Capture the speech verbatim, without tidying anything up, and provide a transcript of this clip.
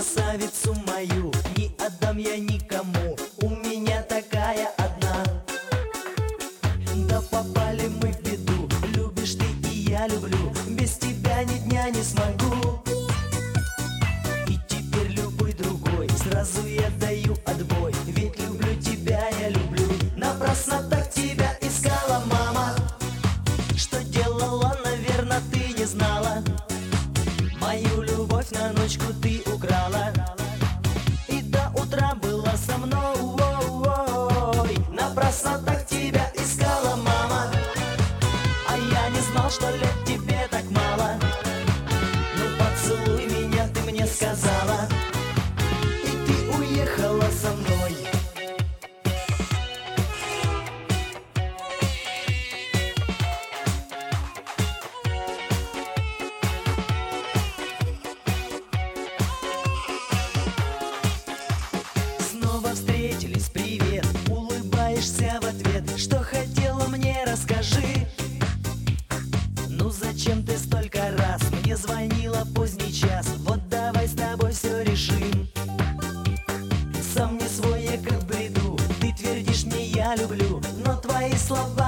красавицу мою не отдам я никому, у меня такая одна. Да попали мы в беду, любишь ты и я люблю, без тебя ни дня не смогу. И теперь любой другой, сразу я даю отбой, ведь люблю тебя, я люблю. Напрасно так тебя искала, мама, что делала, наверное, ты не знала. Мою любовь на ночку ты украла, и до утра была со мной. Ой, напрасно так тебя искала, мама, а я не знал, что лет тебе так мало. Ну поцелуй меня, ты мне сказала, и ты уехала со мной. Встретились, привет, улыбаешься в ответ. Что хотела, мне расскажи. Ну зачем ты столько раз мне звонила поздний час? Вот давай с тобой все решим. Сам не свой, я как в бреду, ты твердишь мне я люблю, но твои слова